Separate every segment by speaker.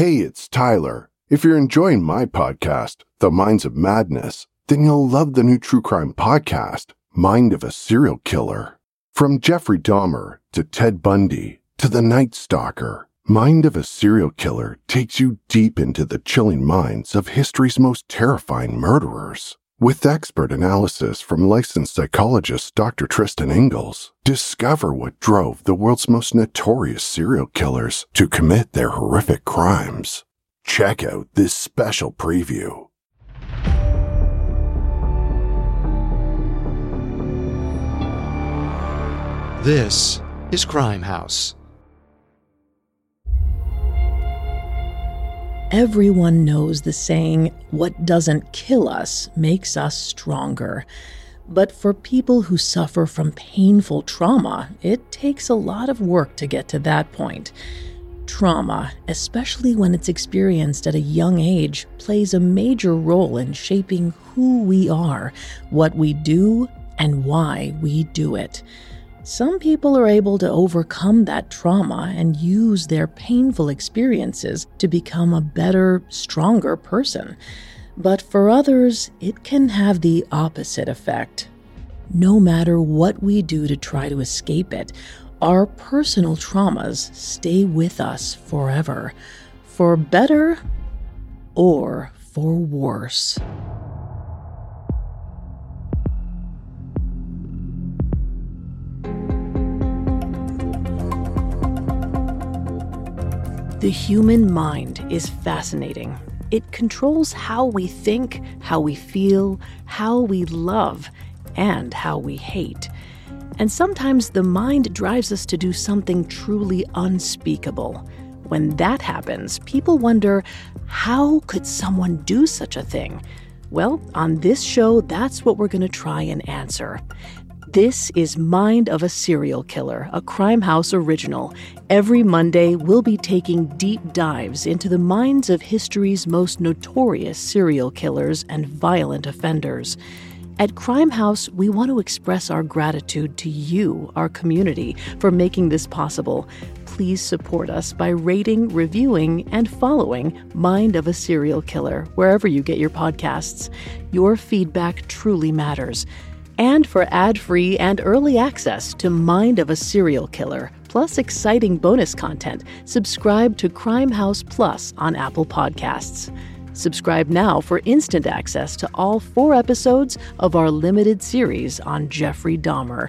Speaker 1: Hey, it's Tyler. If you're enjoying my podcast, The Minds of Madness, then you'll love the new true crime podcast, Mind of a Serial Killer. From Jeffrey Dahmer to Ted Bundy to the Night Stalker, Mind of a Serial Killer takes you deep into the chilling minds of history's most terrifying murderers. With expert analysis from licensed psychologist Dr. Tristan Ingles, discover what drove the world's most notorious serial killers to commit their horrific crimes. Check out this special preview.
Speaker 2: This is Crime House.
Speaker 3: Everyone knows the saying, "What doesn't kill us makes us stronger." But for people who suffer from painful trauma, it takes a lot of work to get to that point. Trauma, especially when it's experienced at a young age, plays a major role in shaping who we are, what we do, and why we do it. Some people are able to overcome that trauma and use their painful experiences to become a better, stronger person. But for others, it can have the opposite effect. No matter what we do to try to escape it, our personal traumas stay with us forever, for better or for worse. The human mind is fascinating. It controls how we think, how we feel, how we love, and how we hate. And sometimes the mind drives us to do something truly unspeakable. When that happens, people wonder, how could someone do such a thing? Well, on this show, that's what we're going to try and answer. This is Mind of a Serial Killer, a Crime House original. Every Monday, we'll be taking deep dives into the minds of history's most notorious serial killers and violent offenders. At Crime House, we want to express our gratitude to you, our community, for making this possible. Please support us by rating, reviewing, and following Mind of a Serial Killer wherever you get your podcasts. Your feedback truly matters. And for ad-free and early access to Mind of a Serial Killer, plus exciting bonus content, subscribe to Crime House Plus on Apple Podcasts. Subscribe now for instant access to all 4 episodes of our limited series on Jeffrey Dahmer.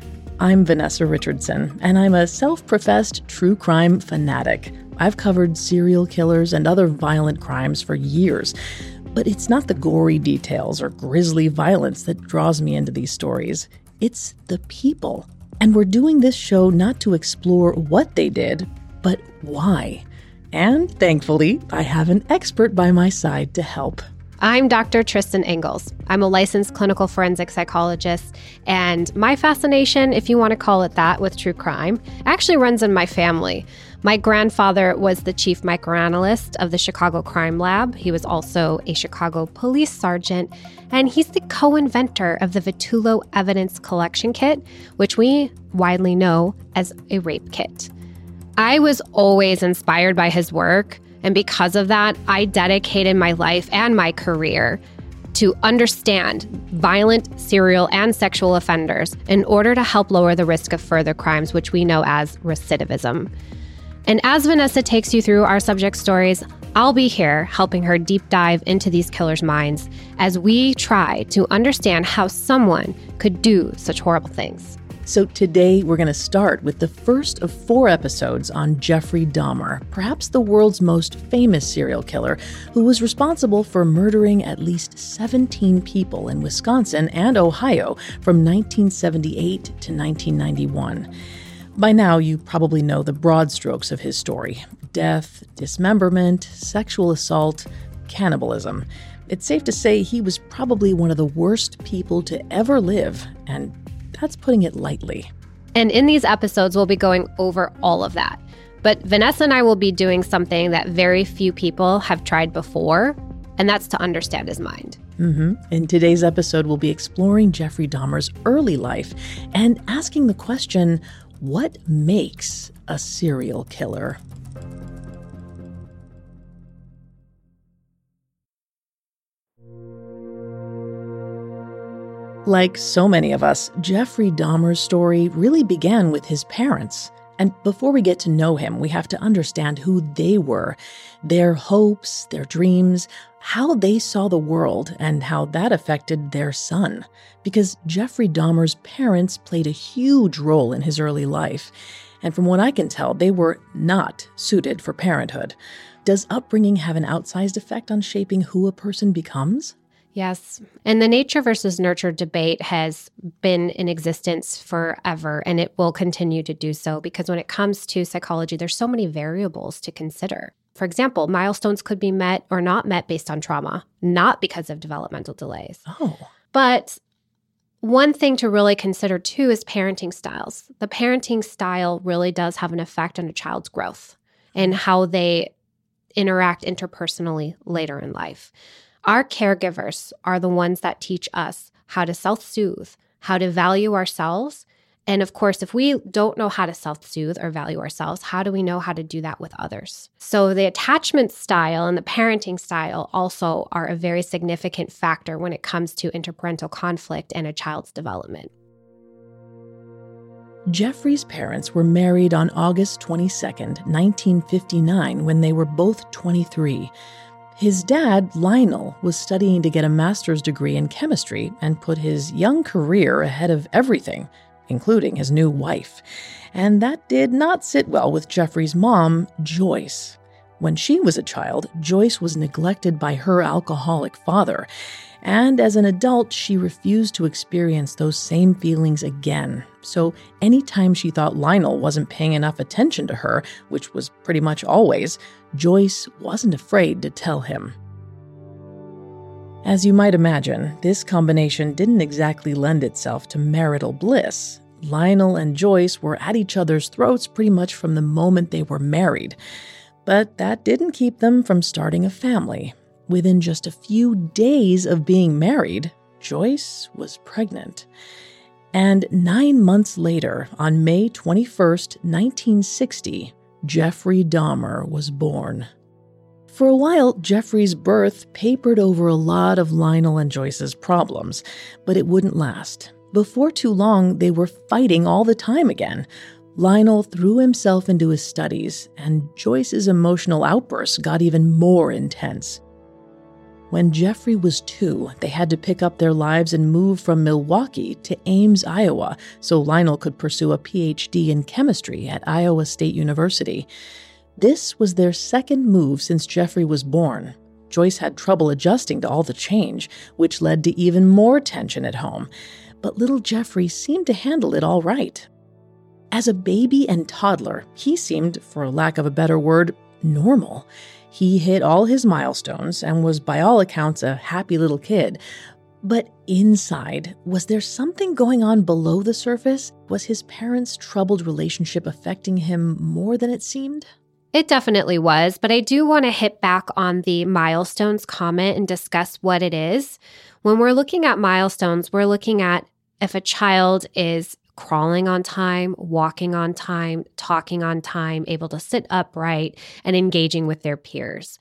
Speaker 3: I'm Vanessa Richardson, and I'm a self-professed true crime fanatic. I've covered serial killers and other violent crimes for years. But it's not the gory details or grisly violence that draws me into these stories. It's the people. And we're doing this show not to explore what they did, but why. And thankfully, I have an expert by my side to help.
Speaker 4: I'm Dr. Tristan Ingles. I'm a licensed clinical forensic psychologist, and my fascination, if you want to call it that, with true crime actually runs in my family. My grandfather was the chief microanalyst of the Chicago Crime Lab. He was also a Chicago police sergeant, and he's the co-inventor of the Vitullo Evidence Collection Kit, which we widely know as a rape kit. I was always inspired by his work, and because of that, I dedicated my life and my career to understand violent, serial, and sexual offenders in order to help lower the risk of further crimes, which we know as recidivism. And as Vanessa takes you through our subject stories, I'll be here helping her deep dive into these killers' minds as we try to understand how someone could do such horrible things.
Speaker 3: So today we're going to start with the first of 4 episodes on Jeffrey Dahmer, perhaps the world's most famous serial killer, who was responsible for murdering at least 17 people in Wisconsin and Ohio from 1978 to 1991. By now, you probably know the broad strokes of his story: death, dismemberment, sexual assault, cannibalism. It's safe to say he was probably one of the worst people to ever live, and that's putting it lightly.
Speaker 4: And in these episodes, we'll be going over all of that. But Vanessa and I will be doing something that very few people have tried before, and that's to understand his mind.
Speaker 3: In today's episode, we'll be exploring Jeffrey Dahmer's early life and asking the question, what makes a serial killer? Like so many of us, Jeffrey Dahmer's story really began with his parents. And before we get to know him, we have to understand who they were, their hopes, their dreams, how they saw the world, and how that affected their son. Because Jeffrey Dahmer's parents played a huge role in his early life. And from what I can tell, they were not suited for parenthood. Does upbringing have an outsized effect on shaping who a person becomes?
Speaker 4: Yes. And the nature versus nurture debate has been in existence forever, and it will continue to do so because when it comes to psychology, there's so many variables to consider. For example, milestones could be met or not met based on trauma, not because of developmental delays.
Speaker 3: Oh.
Speaker 4: But one thing to really consider too is parenting styles. The parenting style really does have an effect on a child's growth and how they interact interpersonally later in life. Our caregivers are the ones that teach us how to self-soothe, how to value ourselves. And of course, if we don't know how to self-soothe or value ourselves, how do we know how to do that with others? So the attachment style and the parenting style also are a very significant factor when it comes to interparental conflict and a child's development.
Speaker 3: Jeffrey's parents were married on August 22nd, 1959, when they were both 23. His dad, Lionel, was studying to get a master's degree in chemistry and put his young career ahead of everything, including his new wife. And that did not sit well with Jeffrey's mom, Joyce. When she was a child, Joyce was neglected by her alcoholic father. And as an adult, she refused to experience those same feelings again. So anytime she thought Lionel wasn't paying enough attention to her, which was pretty much always, Joyce wasn't afraid to tell him. As you might imagine, this combination didn't exactly lend itself to marital bliss. Lionel and Joyce were at each other's throats pretty much from the moment they were married. But that didn't keep them from starting a family. Within just a few days of being married, Joyce was pregnant. And 9 months later, on May 21st, 1960, Jeffrey Dahmer was born. For a while, Jeffrey's birth papered over a lot of Lionel and Joyce's problems, but it wouldn't last. Before too long, they were fighting all the time again. Lionel threw himself into his studies, and Joyce's emotional outbursts got even more intense. When Jeffrey was 2, they had to pick up their lives and move from Milwaukee to Ames, Iowa, so Lionel could pursue a PhD in chemistry at Iowa State University. This was their second move since Jeffrey was born. Joyce had trouble adjusting to all the change, which led to even more tension at home. But little Jeffrey seemed to handle it all right. As a baby and toddler, he seemed, for lack of a better word, normal. He hit all his milestones and was, by all accounts, a happy little kid. But inside, was there something going on below the surface? Was his parents' troubled relationship affecting him more than it seemed?
Speaker 4: It definitely was, but I do want to hit back on the milestones comment and discuss what it is. When we're looking at milestones, we're looking at if a child is crawling on time, walking on time, talking on time, able to sit upright, and engaging with their peers.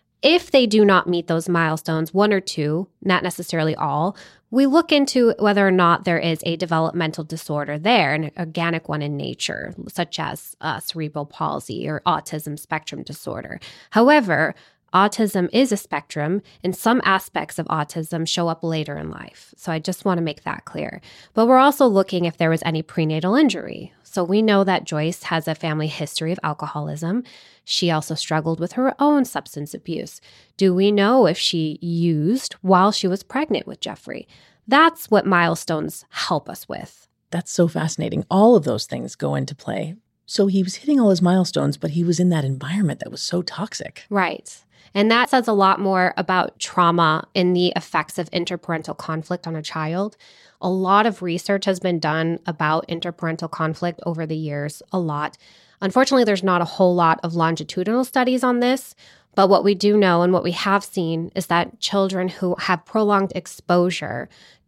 Speaker 4: If they do not meet those milestones, 1 or 2, not necessarily all, we look into whether or not there is a developmental disorder there, an organic one in nature, such as cerebral palsy or autism spectrum disorder. However, autism is a spectrum, and some aspects of autism show up later in life. So I just want to make that clear. But we're also looking if there was any prenatal injury. So we know that Joyce has a family history of alcoholism. She also struggled with her own substance abuse. Do we know if she used while she was pregnant with Jeffrey? That's what milestones help us with.
Speaker 3: That's so fascinating. All of those things go into play. So he was hitting all his milestones, but he was in that environment that was so toxic.
Speaker 4: Right. And that says a lot more about trauma and the effects of interparental conflict on a child. A lot of research has been done about interparental conflict over the years, a lot. Unfortunately, there's not a whole lot of longitudinal studies on this, but what we do know and what we have seen is that children who have prolonged exposure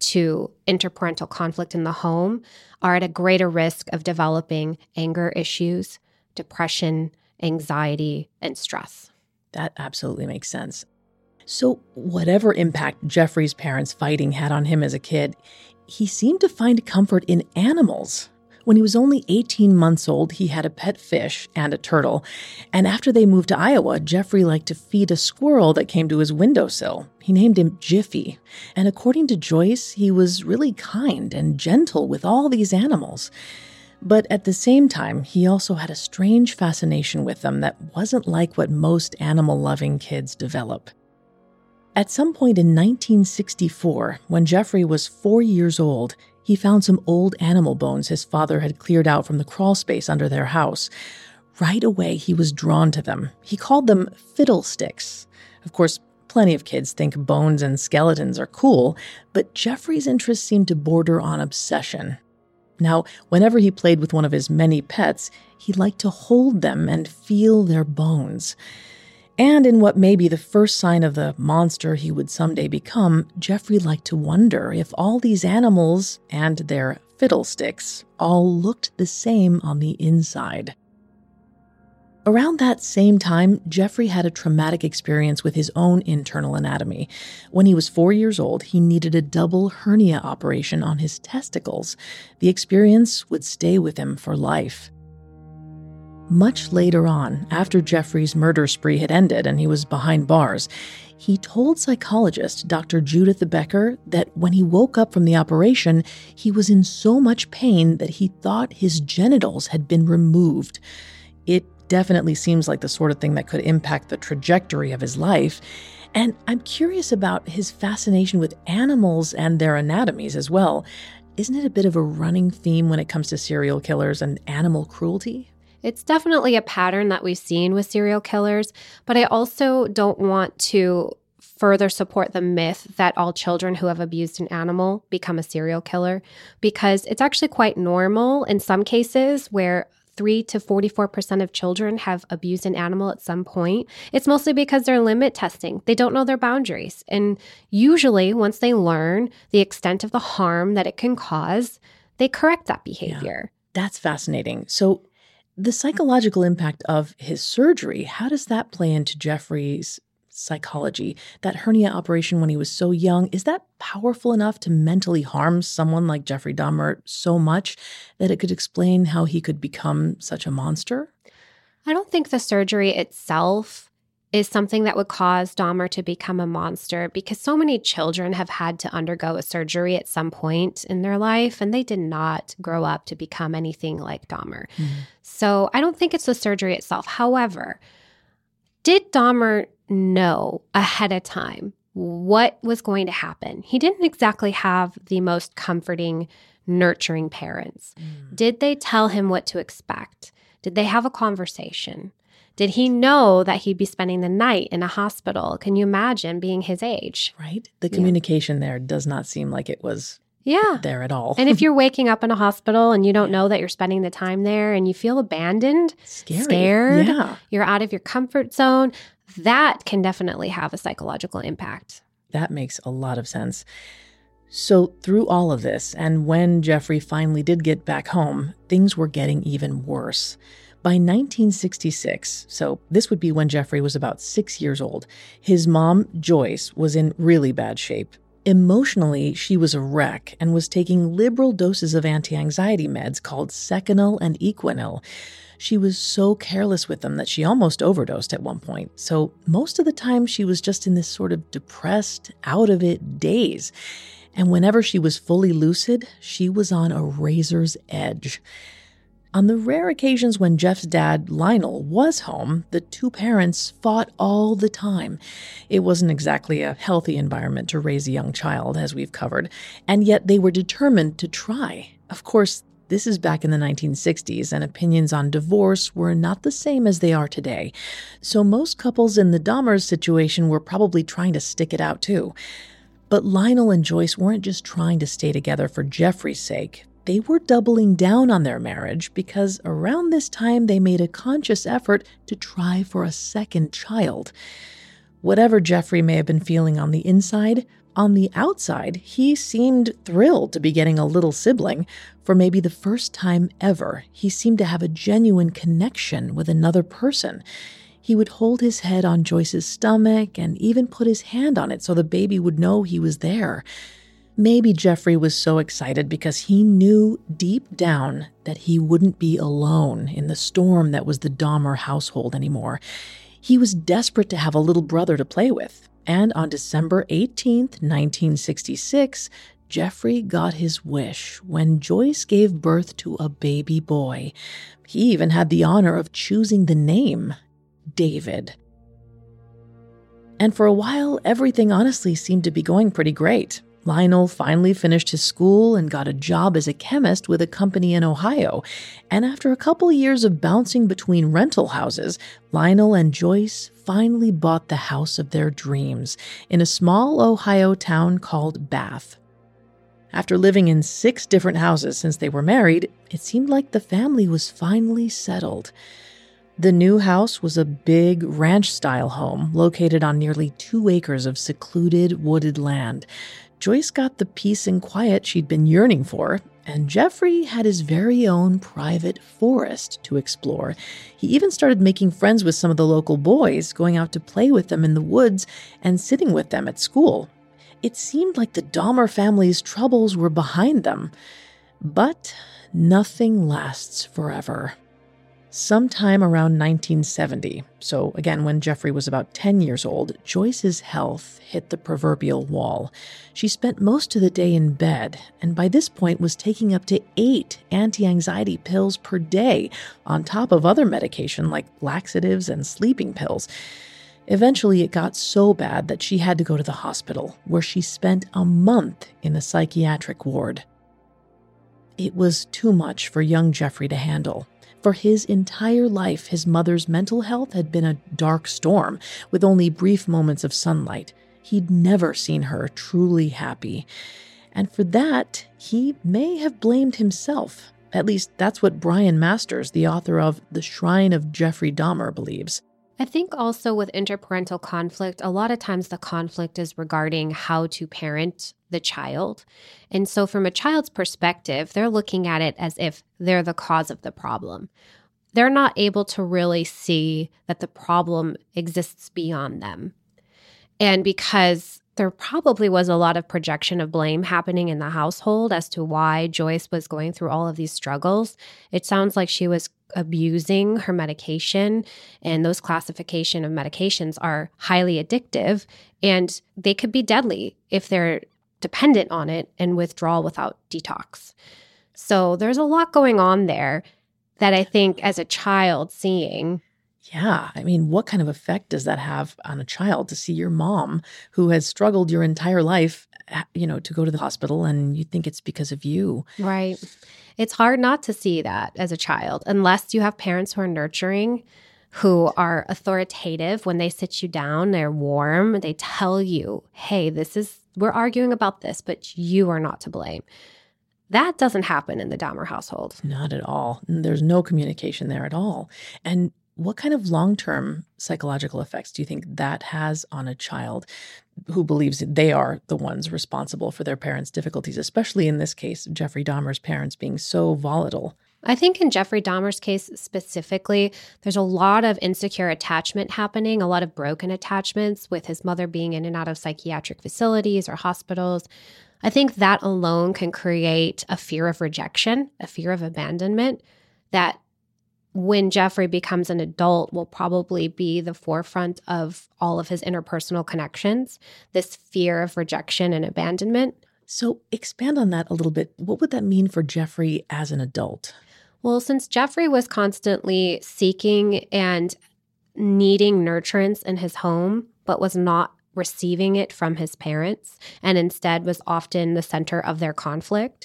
Speaker 4: to interparental conflict in the home are at a greater risk of developing anger issues, depression, anxiety, and stress.
Speaker 3: That absolutely makes sense. So whatever impact Jeffrey's parents' fighting had on him as a kid, he seemed to find comfort in animals. When he was only 18 months old, he had a pet fish and a turtle. And after they moved to Iowa, Jeffrey liked to feed a squirrel that came to his windowsill. He named him Jiffy. And according to Joyce, he was really kind and gentle with all these animals. But at the same time, he also had a strange fascination with them that wasn't like what most animal-loving kids develop. At some point in 1964, when Jeffrey was 4 years old, he found some old animal bones his father had cleared out from the crawl space under their house. Right away, he was drawn to them. He called them fiddlesticks. Of course, plenty of kids think bones and skeletons are cool, but Jeffrey's interest seemed to border on obsession. Now, whenever he played with one of his many pets, he liked to hold them and feel their bones. And in what may be the first sign of the monster he would someday become, Jeffrey liked to wonder if all these animals and their fiddlesticks all looked the same on the inside. Around that same time, Jeffrey had a traumatic experience with his own internal anatomy. When he was 4 years old, he needed a double hernia operation on his testicles. The experience would stay with him for life. Much later on, after Jeffrey's murder spree had ended and he was behind bars, he told psychologist Dr. Judith Becker that when he woke up from the operation, he was in so much pain that he thought his genitals had been removed. It definitely seems like the sort of thing that could impact the trajectory of his life. And I'm curious about his fascination with animals and their anatomies as well. Isn't it a bit of a running theme when it comes to serial killers and animal cruelty?
Speaker 4: It's definitely a pattern that we've seen with serial killers, but I also don't want to further support the myth that all children who have abused an animal become a serial killer, because it's actually quite normal in some cases where 3 to 44% of children have abused an animal at some point. It's mostly because they're limit testing. They don't know their boundaries. And usually once they learn the extent of the harm that it can cause, they correct that behavior.
Speaker 3: Yeah, that's fascinating. So the psychological impact of his surgery, how does that play into Jeffrey's psychology? That hernia operation when he was so young, is that powerful enough to mentally harm someone like Jeffrey Dahmer so much that it could explain how he could become such a monster?
Speaker 4: I don't think the surgery itself is something that would cause Dahmer to become a monster, because so many children have had to undergo a surgery at some point in their life, and they did not grow up to become anything like Dahmer. So I don't think it's the surgery itself. However, did Dahmer know ahead of time what was going to happen? He didn't exactly have the most comforting, nurturing parents. Did they tell him what to expect? Did they have a conversation? Did he know that he'd be spending the night in a hospital? Can you imagine being his age?
Speaker 3: Right? The communication there does not seem like it was there at all.
Speaker 4: And if you're waking up in a hospital and you don't know that you're spending the time there and you feel abandoned, scared, you're out of your comfort zone, that can definitely have a psychological impact.
Speaker 3: That makes a lot of sense. So through all of this, and when Jeffrey finally did get back home, things were getting even worse. By 1966, so this would be when Jeffrey was about 6 years old, his mom, Joyce, was in really bad shape. Emotionally, she was a wreck and was taking liberal doses of anti-anxiety meds called Seconal and Equanil. She was so careless with them that she almost overdosed at one point. So most of the time, she was just in this sort of depressed, out-of-it daze. And whenever she was fully lucid, she was on a razor's edge. On the rare occasions when Jeff's dad, Lionel, was home, the two parents fought all the time. It wasn't exactly a healthy environment to raise a young child, as we've covered, and yet they were determined to try. Of course, this is back in the 1960s, and opinions on divorce were not the same as they are today. So most couples in the Dahmers situation were probably trying to stick it out too. But Lionel and Joyce weren't just trying to stay together for Jeffrey's sake. They were doubling down on their marriage because around this time they made a conscious effort to try for a second child. Whatever Jeffrey may have been feeling on the inside, on the outside, he seemed thrilled to be getting a little sibling. For maybe the first time ever, he seemed to have a genuine connection with another person. He would hold his head on Joyce's stomach and even put his hand on it so the baby would know he was there. Maybe Jeffrey was so excited because he knew deep down that he wouldn't be alone in the storm that was the Dahmer household anymore. He was desperate to have a little brother to play with. And on December 18th, 1966, Jeffrey got his wish when Joyce gave birth to a baby boy. He even had the honor of choosing the name, David. And for a while, everything honestly seemed to be going pretty great. Lionel finally finished his school and got a job as a chemist with a company in Ohio. And after a couple years of bouncing between rental houses, Lionel and Joyce finally bought the house of their dreams in a small Ohio town called Bath. After living in 6 different houses since they were married, it seemed like the family was finally settled. The new house was a big ranch-style home located on nearly 2 acres of secluded wooded land. Joyce got the peace and quiet she'd been yearning for, and Jeffrey had his very own private forest to explore. He even started making friends with some of the local boys, going out to play with them in the woods and sitting with them at school. It seemed like the Dahmer family's troubles were behind them. But nothing lasts forever. Sometime around 1970, so again when Jeffrey was about 10 years old, Joyce's health hit the proverbial wall. She spent most of the day in bed, and by this point was taking up to 8 anti-anxiety pills per day, on top of other medication like laxatives and sleeping pills. Eventually, it got so bad that she had to go to the hospital, where she spent a month in a psychiatric ward. It was too much for young Jeffrey to handle. For his entire life, his mother's mental health had been a dark storm, with only brief moments of sunlight. He'd never seen her truly happy. And for that, he may have blamed himself. At least that's what Brian Masters, the author of The Shrine of Jeffrey Dahmer, believes.
Speaker 4: I think also with interparental conflict, a lot of times the conflict is regarding how to parent the child. And so from a child's perspective, they're looking at it as if they're the cause of the problem. They're not able to really see that the problem exists beyond them. And because there probably was a lot of projection of blame happening in the household as to why Joyce was going through all of these struggles, it sounds like she was abusing her medication, and those classification of medications are highly addictive, and they could be deadly if they're dependent on it and withdrawal without detox. So there's a lot going on there that I think as a child seeing.
Speaker 3: Yeah, I mean, what kind of effect does that have on a child to see your mom, who has struggled your entire life, to go to the hospital and you think it's because of you?
Speaker 4: Right. It's hard not to see that as a child, unless you have parents who are nurturing, who are authoritative. When they sit you down, they're warm. They tell you, hey, we're arguing about this, but you are not to blame. That doesn't happen in the Dahmer household.
Speaker 3: Not at all. There's no communication there at all. And what kind of long-term psychological effects do you think that has on a child who believes that they are the ones responsible for their parents' difficulties, especially in this case, Jeffrey Dahmer's parents being so volatile?
Speaker 4: I think in Jeffrey Dahmer's case specifically, there's a lot of insecure attachment happening, a lot of broken attachments with his mother being in and out of psychiatric facilities or hospitals. I think that alone can create a fear of rejection, a fear of abandonment that when Jeffrey becomes an adult will probably be the forefront of all of his interpersonal connections, this fear of rejection and abandonment.
Speaker 3: So expand on that a little bit. What would that mean for Jeffrey as an adult?
Speaker 4: Well, since Jeffrey was constantly seeking and needing nurturance in his home, but was not receiving it from his parents, and instead was often the center of their conflict,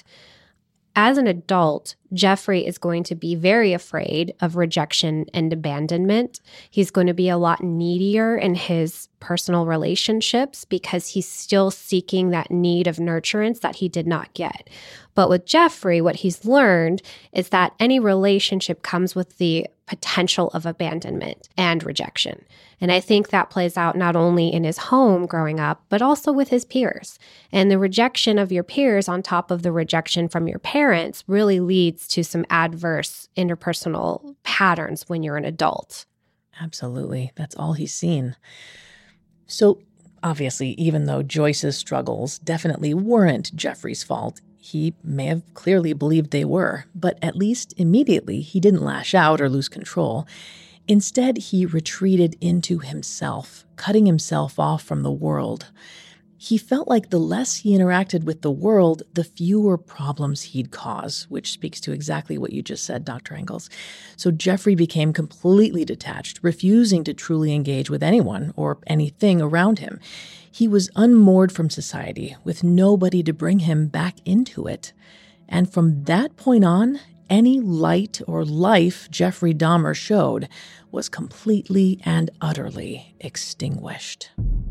Speaker 4: as an adult, Jeffrey is going to be very afraid of rejection and abandonment. He's going to be a lot needier in his personal relationships because he's still seeking that need of nurturance that he did not get. But with Jeffrey, what he's learned is that any relationship comes with the potential of abandonment and rejection. And I think that plays out not only in his home growing up, but also with his peers. And the rejection of your peers on top of the rejection from your parents really leads to some adverse interpersonal patterns when you're an adult.
Speaker 3: Absolutely. That's all he's seen. So, obviously, even though Joyce's struggles definitely weren't Jeffrey's fault, he may have clearly believed they were, but at least immediately he didn't lash out or lose control. Instead, he retreated into himself, cutting himself off from the world. He felt like the less he interacted with the world, the fewer problems he'd cause, which speaks to exactly what you just said, Dr. Engels. So Jeffrey became completely detached, refusing to truly engage with anyone or anything around him. He was unmoored from society, with nobody to bring him back into it. And from that point on, any light or life Jeffrey Dahmer showed was completely and utterly extinguished.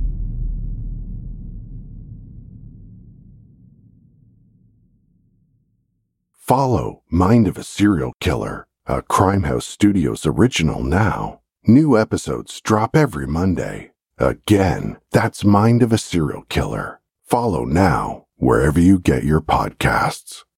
Speaker 1: Follow Mind of a Serial Killer, a Crimehouse Studios original now. New episodes drop every Monday. Again, that's Mind of a Serial Killer. Follow now wherever you get your podcasts.